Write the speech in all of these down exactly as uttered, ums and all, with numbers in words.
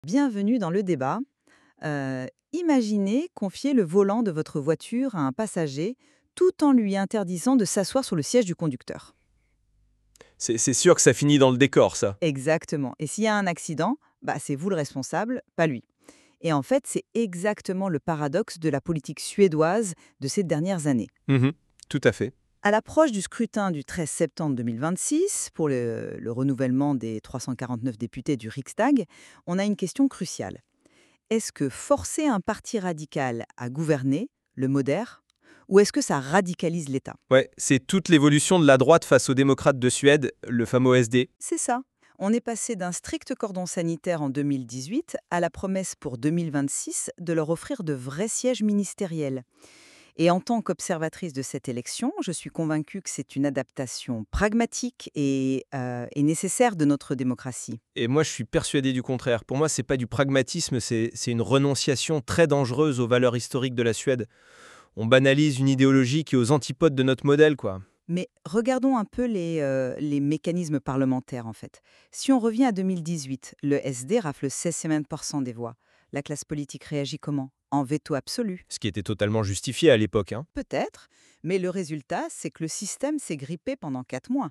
Bienvenue dans le débat. Euh, imaginez confier le volant de votre voiture à un passager tout en lui interdisant de s'asseoir sur le siège du conducteur. C'est c'est sûr que ça finit dans le décor, ça. Exactement. Et s'il y a un accident, bah, c'est vous le responsable, pas lui. Et en fait, c'est exactement le paradoxe de la politique suédoise de ces dernières années. Mhm, tout à fait. À l'approche du scrutin du treize septembre deux mille vingt-six, pour le, le renouvellement des trois cent quarante-neuf députés du Riksdag, on a une question cruciale. Est-ce que forcer un parti radical à gouverner le modère ou est-ce que ça radicalise l'État? Ouais, c'est toute l'évolution de la droite face aux démocrates de Suède, le fameux O S D. C'est ça. On est passé d'un strict cordon sanitaire en deux mille dix-huit à la promesse pour deux mille vingt-six de leur offrir de vrais sièges ministériels. Et en tant qu'observatrice de cette élection, je suis convaincue que c'est une adaptation pragmatique et, euh, et nécessaire de notre démocratie. Et moi, je suis persuadé du contraire. Pour moi, c'est pas du pragmatisme, c'est c'est une renonciation très dangereuse aux valeurs historiques de la Suède. On banalise une idéologie qui est aux antipodes de notre modèle, quoi. Mais regardons un peu les, euh, les mécanismes parlementaires, en fait. Si on revient à deux mille dix-huit, le S D rafle seize pour cent des voix. La classe politique réagit comment? En veto absolu. Ce qui était totalement justifié à l'époque, hein. Peut-être, mais le résultat, c'est que le système s'est grippé pendant quatre mois.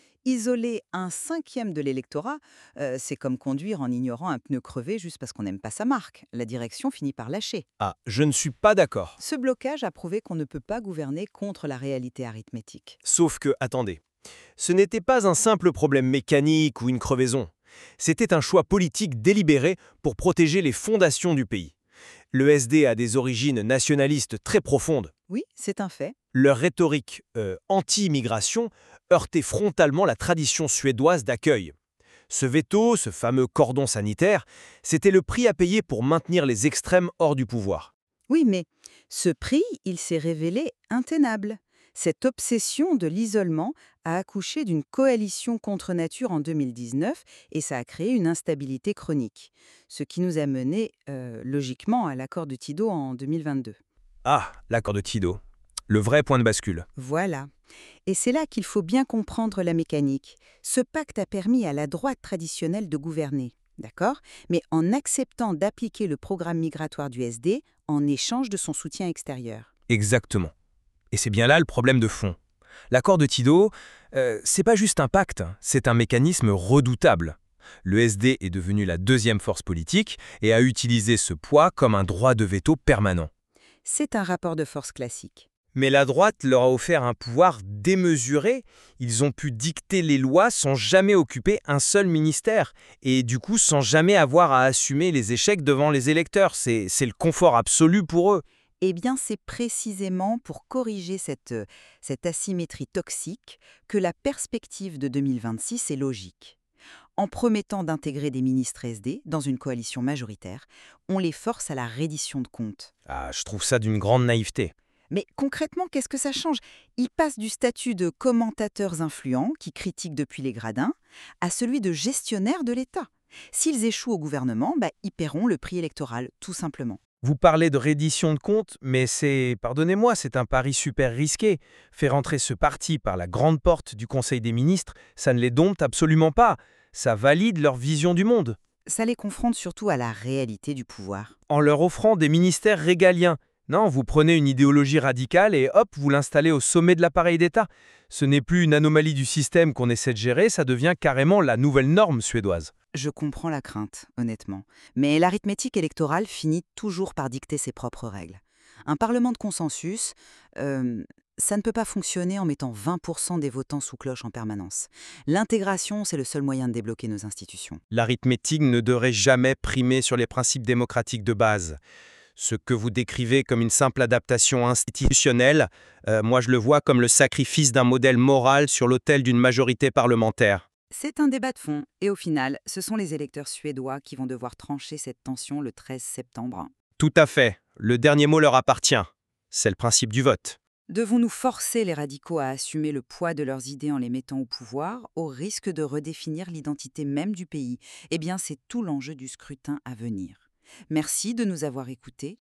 Isoler un cinquième de l'électorat, euh, c'est comme conduire en ignorant un pneu crevé juste parce qu'on n'aime pas sa marque. La direction finit par lâcher. Ah, je ne suis pas d'accord. Ce blocage a prouvé qu'on ne peut pas gouverner contre la réalité arithmétique. Sauf que, attendez, ce n'était pas un simple problème mécanique ou une crevaison. C'était un choix politique délibéré pour protéger les fondations du pays. Le S D a des origines nationalistes très profondes. Oui, c'est un fait. Leur rhétorique euh, anti-immigration heurtait frontalement la tradition suédoise d'accueil. Ce veto, ce fameux cordon sanitaire, c'était le prix à payer pour maintenir les extrêmes hors du pouvoir. Oui, mais ce prix, il s'est révélé intenable. Cette obsession de l'isolement a accouché d'une coalition contre nature en deux mille dix-neuf et ça a créé une instabilité chronique, ce qui nous a mené euh, logiquement à l'accord de Tido en deux mille vingt-deux. Ah, l'accord de Tido. Le vrai point de bascule. Voilà. Et c'est là qu'il faut bien comprendre la mécanique. Ce pacte a permis à la droite traditionnelle de gouverner, d'accord? Mais en acceptant d'appliquer le programme migratoire du S D en échange de son soutien extérieur. Exactement. Et c'est bien là le problème de fond. L'accord de Tido, euh, c'est pas juste un pacte, c'est un mécanisme redoutable. Le S D est devenu la deuxième force politique et a utilisé ce poids comme un droit de veto permanent. C'est un rapport de force classique. Mais la droite leur a offert un pouvoir démesuré. Ils ont pu dicter les lois sans jamais occuper un seul ministère et du coup sans jamais avoir à assumer les échecs devant les électeurs. C'est c'est le confort absolu pour eux. Eh bien, c'est précisément pour corriger cette, euh, cette asymétrie toxique que la perspective de deux mille vingt-six est logique. En promettant d'intégrer des ministres S D dans une coalition majoritaire, on les force à la reddition de comptes. Ah, je trouve ça d'une grande naïveté. Mais concrètement, qu'est-ce que ça change? Ils passent du statut de commentateurs influents, qui critiquent depuis les gradins, à celui de gestionnaires de l'État. S'ils échouent au gouvernement, bah, ils paieront le prix électoral, tout simplement. Vous parlez de reddition de comptes, mais c'est, pardonnez-moi, c'est un pari super risqué. Faire entrer ce parti par la grande porte du Conseil des ministres, ça ne les dompte absolument pas. Ça valide leur vision du monde, Ça les confronte surtout à la réalité du pouvoir. en leur offrant des ministères régaliens. Non, vous prenez une idéologie radicale et hop, vous l'installez au sommet de l'appareil d'État. Ce n'est plus une anomalie du système qu'on essaie de gérer, ça devient carrément la nouvelle norme suédoise. Je comprends la crainte, honnêtement. Mais l'arithmétique électorale finit toujours par dicter ses propres règles. Un parlement de consensus, euh, ça ne peut pas fonctionner en mettant vingt pour cent des votants sous cloche en permanence. L'intégration, c'est le seul moyen de débloquer nos institutions. L'arithmétique ne devrait jamais primer sur les principes démocratiques de base. Ce que vous décrivez comme une simple adaptation institutionnelle, euh, moi je le vois comme le sacrifice d'un modèle moral sur l'autel d'une majorité parlementaire. C'est un débat de fond, et au final, ce sont les électeurs suédois qui vont devoir trancher cette tension le treize septembre. Tout à fait. Le dernier mot leur appartient. C'est le principe du vote. Devons-nous forcer les radicaux à assumer le poids de leurs idées en les mettant au pouvoir, au risque de redéfinir l'identité même du pays? Eh bien, c'est tout l'enjeu du scrutin à venir. Merci de nous avoir écoutés.